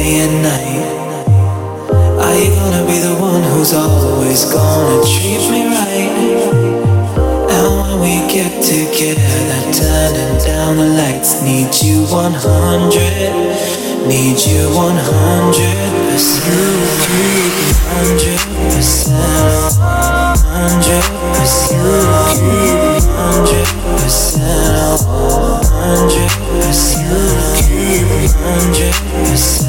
day and night? Are you gonna be the one who's always gonna treat me right? And when we get together, turning down the lights, need you 100, need you 100%, 100%, 100%, 100%, 100%.